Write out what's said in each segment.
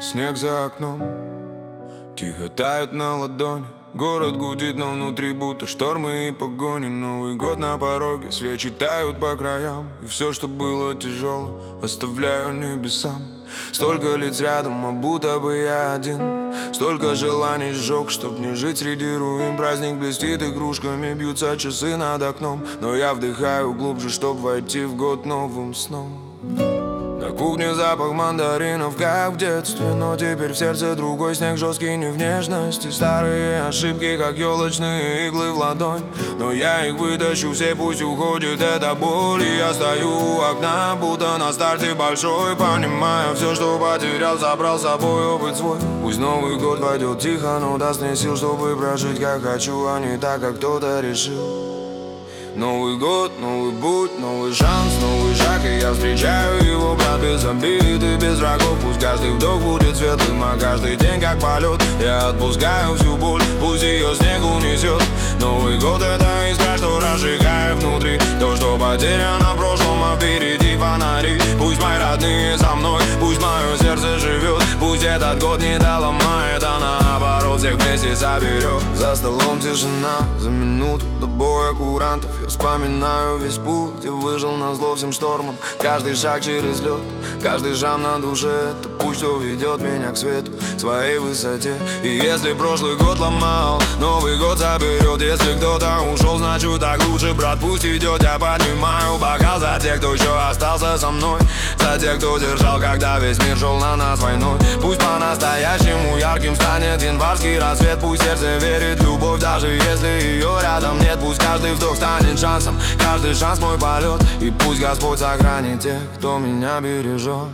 Снег за окном тихо тают на ладони. Город гудит, но внутри будто штормы и погони. Новый год на пороге, свечи тают по краям. И все, что было тяжело, оставляю небесам. Столько лиц рядом, а будто бы я один. Столько желаний сжег, чтоб не жить среди руин. Праздник блестит игрушками, бьются часы над окном. Но я вдыхаю глубже, чтоб войти в год новым сном. На кухне запах мандаринов, как в детстве. Но теперь в сердце другой снег, жесткий не в нежности. Старые ошибки, как елочные иглы в ладонь. Но я их вытащу все, пусть уходит эта боль. И я стою у окна, будто на старте большой. Понимаю, все, что потерял, забрал с собой опыт свой. Пусть Новый год войдет тихо, но даст мне сил, чтобы прожить как хочу, а не так, как кто-то решил. Новый год, новый путь, новый шанс, новый шаг. И я встречаю его, брат, без обид и без врагов. Пусть каждый вдох будет светлым, а каждый день как полет. Я отпускаю всю боль, пусть ее снег унесет. Новый год — это искра, что разжигает внутри то, что потеряно в прошлом, а впереди фонари. Пусть мои родные со мной, пусть мое сердце живет. Пусть этот год не доломает, а наоборот всех вместе соберет. За столом тишина, за минуту до боя курантов. Я вспоминаю весь путь, где выжил назло всем штормам. Каждый шаг через лед, каждый жам на душе — это путь, что ведет меня к свету, к своей высоте. И если прошлый год ломал, Новый год соберет. Если кто-то ушел, значит так лучше, брат, пусть идет. Я поднимаю бокал за тех, кто еще остался со мной, за тех, кто держал, когда весь мир шел на нас войной. Пусть по-настоящему ярким станет январский рассвет. Пусть сердце верит в любовь, даже если ее рядом нет. Пусть каждый вдох станет шансом, каждый шанс мой полет. И пусть Господь сохранит тех, кто меня бережет.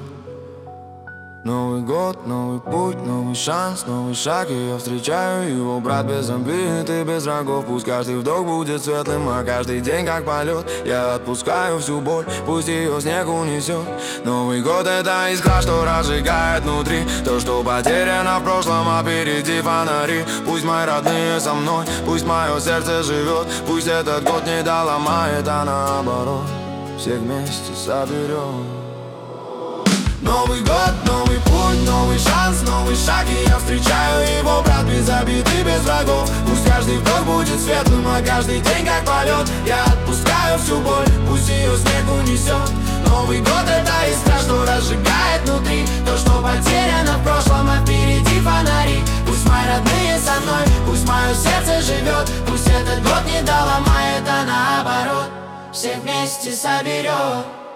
Новый год, новый путь, новый шанс, новый шаг. И я встречаю его, брат, без обид и без врагов. Пусть каждый вдох будет светлым, а каждый день как полет. Я отпускаю всю боль, пусть ее снег унесет. Новый год — это искра, что разжигает внутри то, что потеряно в прошлом, а впереди фонари. Пусть мои родные со мной, пусть мое сердце живет. Пусть этот год не доломает, а наоборот всех вместе соберет. Новый год, новый путь, новый шанс, новый шаг. И я встречаю его, брат, без обид и без врагов. Пусть каждый вдох будет светлым, а каждый день как полет. Я отпускаю всю боль, пусть ее снег унесет. Новый год — это искра, что разжигает внутри то, что потеряно в прошлом, а впереди фонари. Пусть мои родные со мной, пусть мое сердце живет. Пусть этот год не доломает, а наоборот всех вместе соберет.